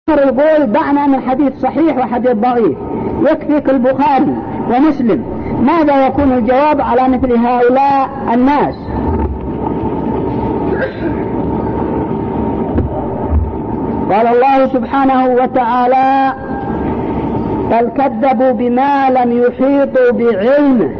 يقول دعنا من حديث صحيح وحديث ضعيف، يكفيك البخاري ومسلم. ماذا يكون الجواب على مثل هؤلاء الناس؟ قال الله سبحانه وتعالى: بل كذبوا بما لم يحيطوا بعلمه.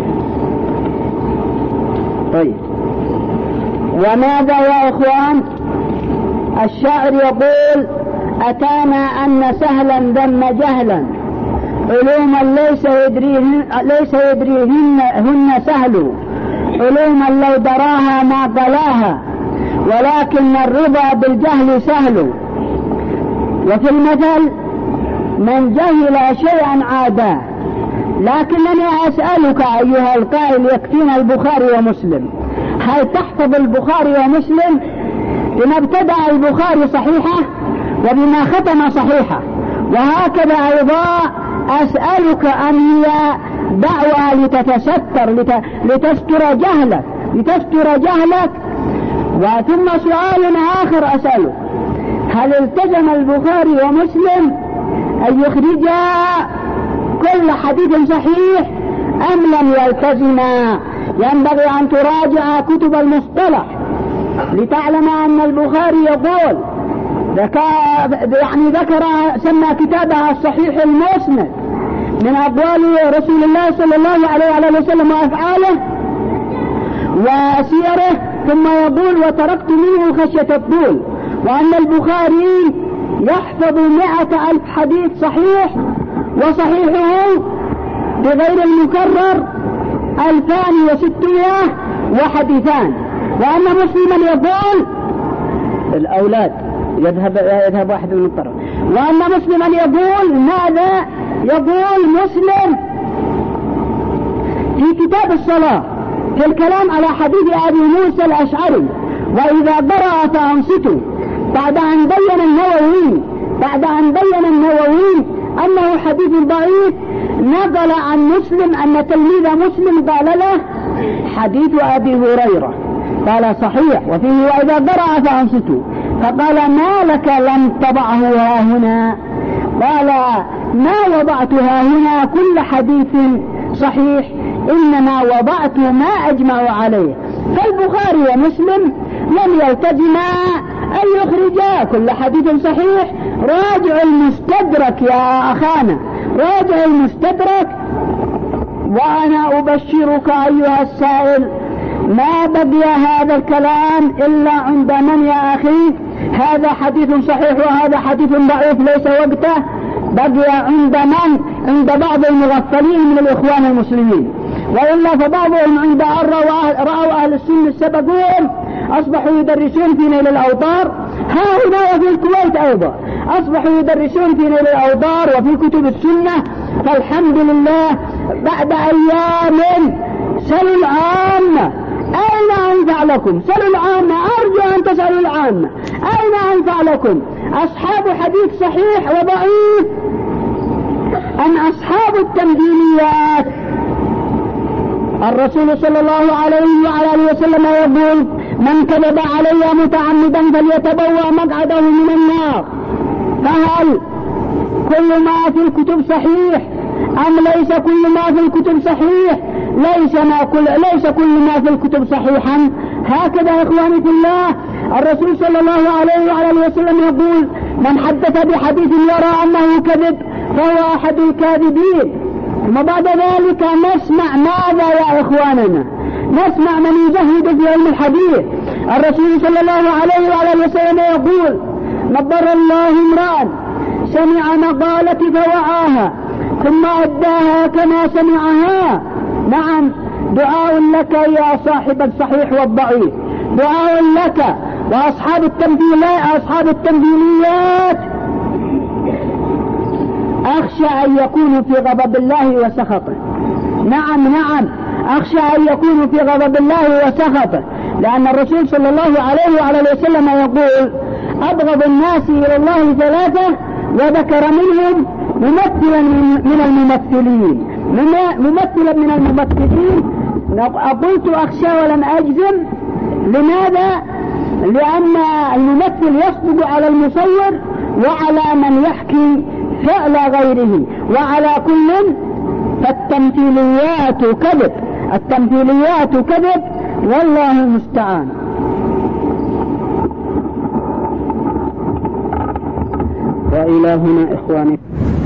طيب، وماذا يا إخوان؟ الشاعر يقول: أتانا أن سهلا ذم جهلا، علوما ليس يدريهن سهل، علوما لو دراها ما ضلاها، ولكن الرضا بالجهل سهل. وفي المثل: من جهل شيئا عاداه. لكنني أسألك أيها القائل: يكفينا البخاري ومسلم، هل تحفظ البخاري ومسلم بما ابتدأ البخاري صحيحة وبما ختم صحيحة؟ وهكذا أيضا أسألك أن هي دعوة لتستر جهلك. وثم سؤال آخر أسألك: هل التزم البخاري ومسلم أن يخرجا كل حديث صحيح أم لم يلتزما؟ ينبغي أن تراجع كتب المصطلح لتعلم أن البخاري يقول سمى كتابها الصحيح المسند من أقوال رسول الله صلى الله عليه وسلم وأفعاله وسيره، ثم يقول: وتركت منه خشية الطول. وأن البخاري يحفظ 100,000 حديث صحيح، وصحيحه بغير المكرر 2600 وحديثان. وأن مسلما يقول: الأولاد يذهب واحد من الطرف. وأن مسلما يقول: ماذا يقول مسلم في كتاب الصلاة في الكلام على حديث أبي موسى الأشعري: وإذا قرأ فأنصتوا، بعد أن بين النووي أنه حديث ضعيف، نقل عن مسلم أن تلميذ مسلم قال له: حديث أبي هريرة قال صحيح، وفيه وإذا قرأ فأنصتوا. فقال: ما لك لم تضعه ها هنا؟ قال: ما وضعت ها هنا كل حديث صحيح، إنما وضعت ما أجمع عليه. فالبخاري ومسلم لم يلتزما أن يخرجا كل حديث صحيح. راجع المستدرك يا أخانا، راجع المستدرك. وأنا أبشرك أيها السائل: ما بقي هذا الكلام إلا عند من يا أخي؟ هذا حديث صحيح وهذا حديث ضعيف ليس وقته. بقي عند من؟ عند بعض المغفلين من الإخوان المسلمين، وإلا فبعضهم عند رأوا أهل السنة السبقون أصبحوا يدرسون في نيل الأوطار. ها هنا وفي الكويت أيضا أصبحوا يدرسون في نيل الأوطار وفي كتب السنة. فالحمد لله بعد أيام سلوا العامة: أين أنفع لكم؟ سلوا العامة، أرجو أن تسألوا العامة: أين أنفع لكم؟ أصحاب حديث صحيح وضعيف أم أصحاب التمثيليات؟ الرسول صلى الله عليه وعلى وسلم يقول: من كذب علي متعمدا فليتبوأ مقعده من النار. فهل كل ما في الكتب صحيح أم ليس كل ما في الكتب صحيح؟ ليس كل ما في الكتب صحيحا. هكذا يا إخواني في الله الرسول صلى الله عليه وعلى وسلم يقول: من حدث بحديث يرى أنه كذب فهو أحد الكاذبين. ثم بعد ذلك نسمع ماذا يا إخواننا؟ نسمع من يزهد في علم الحديث. الرسول صلى الله عليه وعلى وسلم يقول: نضر الله امرأ سمع مقالتي فوعاها ثم أداها كما سمعها. نعم، دعاء لك يا صاحب الصحيح والضعيف، دعاء لك. وأصحاب التمثيليات أخشى أن يكونوا في غضب الله وسخطه. نعم، أخشى أن يكونوا في غضب الله وسخطه، لأن الرسول صلى الله عليه وعلى وسلم يقول: أبغض الناس إلى الله ثلاثة، وذكر منهم ممثلا من الممثلين. قلت أخشى ولم أجزم. لماذا؟ لأن الممثل يصدق على المصور وعلى من يحكي فعل غيره. وعلى كل فالتمثيليات كذب، التمثيليات كذب، والله المستعان. وإلى هنا إخواني